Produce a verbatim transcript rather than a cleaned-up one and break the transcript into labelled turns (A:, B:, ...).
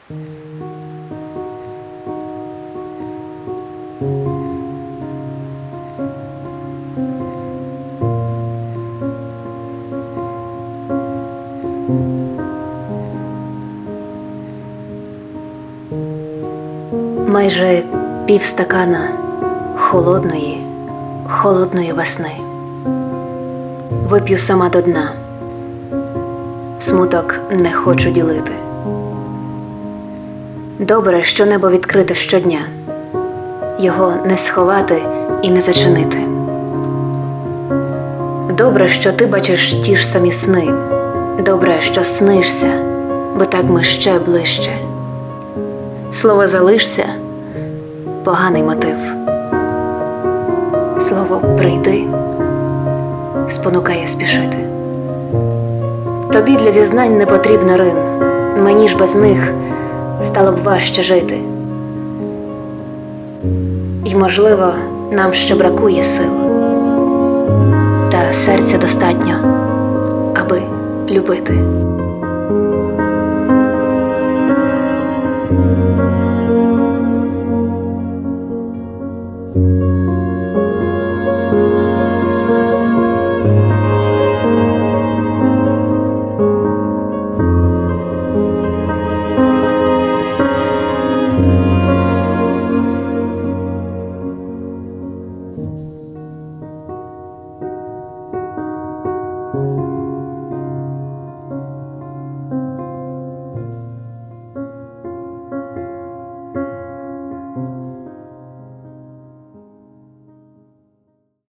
A: Майже півстакана холодної, холодної весни. Вип'ю сама до дна. Смуток не хочу ділити. Добре, що небо відкрите щодня. Його не сховати і не зачинити. Добре, що ти бачиш ті ж самі сни. Добре, що снишся, бо так ми ще ближче. Слово «залишся» – поганий мотив. Слово «прийди» спонукає спішити. Тобі для зізнань не потрібно Рим, мені ж без них стало б важче жити. І, можливо, нам ще бракує сил, та серця достатньо, аби любити.